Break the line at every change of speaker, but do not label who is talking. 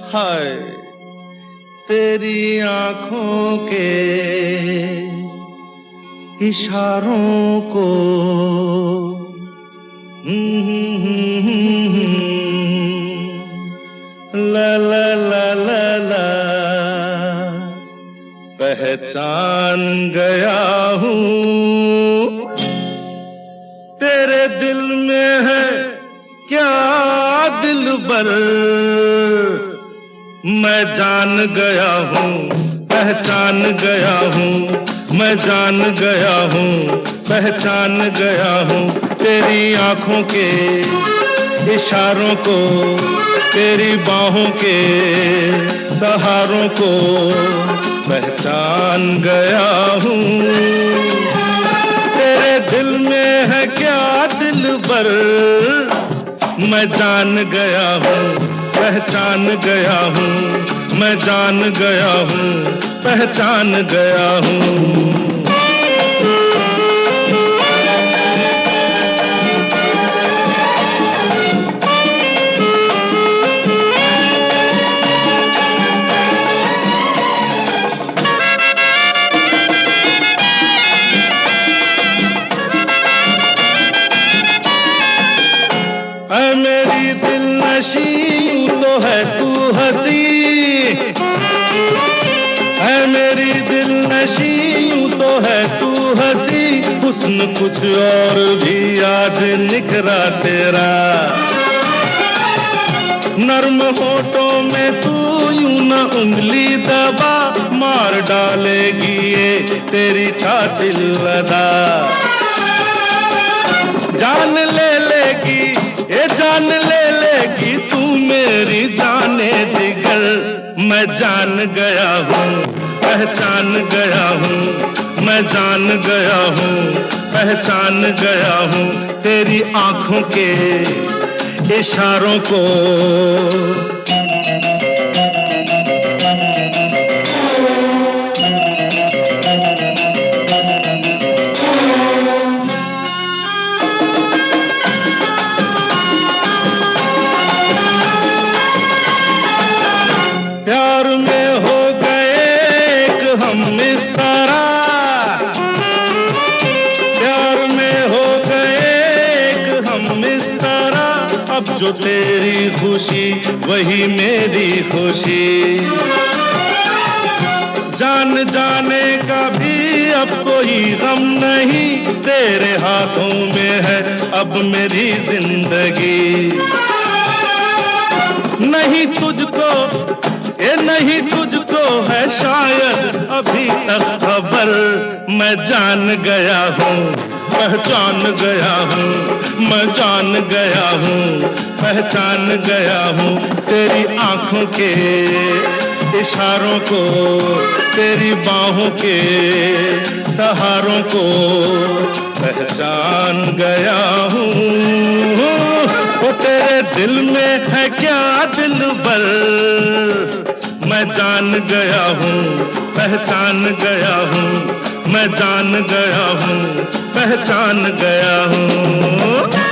हाय तेरी आंखों के इशारों को ला ला ला ला ला पहचान गया हूँ। तेरे दिल में है क्या दिलबर, मैं जान गया हूँ, पहचान गया हूँ, मैं जान गया हूँ, पहचान गया हूँ। तेरी आंखों के इशारों को, तेरी बाहों के सहारों को पहचान गया हूँ। तेरे दिल में है क्या दिलबर, मैं जान गया हूँ, पहचान गया हूँ, मैं जान गया हूँ, पहचान गया हूँ। ऐ मेरी दिलनशी यूं तो है तू हंसी, ऐ मेरी दिलनशी यूं तो है तू हंसी। हुस्न कुछ और भी आज निखरा तेरा, नर्म होठों में तू यूं न उंगली दबा, मार डालेगी ये तेरी छाती लदा। जान ले लेगी ये जान ले लेगी तू मेरी जाने जिगर, मैं जान गया हूँ, पहचान गया हूँ, मैं जान गया हूँ, पहचान गया हूँ। तेरी आंखों के इशारों को प्यार में हो गए एक हम इस तरह, प्यार में हो गए एक हम इस तरह। अब जो तेरी खुशी वही मेरी खुशी, जान जाने का भी अब कोई गम नहीं। तेरे हाथों में है अब मेरी जिंदगी, नहीं तुझको ये नहीं तुझको है शायद अभी तक खबर। मैं जान गया हूँ, पहचान गया हूँ, मैं जान गया हूँ, पहचान गया हूँ। तेरी आंखों के इशारों को, तेरी बाहों के सहारों को पहचान गया हूँ। वो तेरे दिल में है क्या दिलबर, मैं जान गया हूँ, पहचान गया हूँ, मैं जान गया हूँ, पहचान गया हूँ।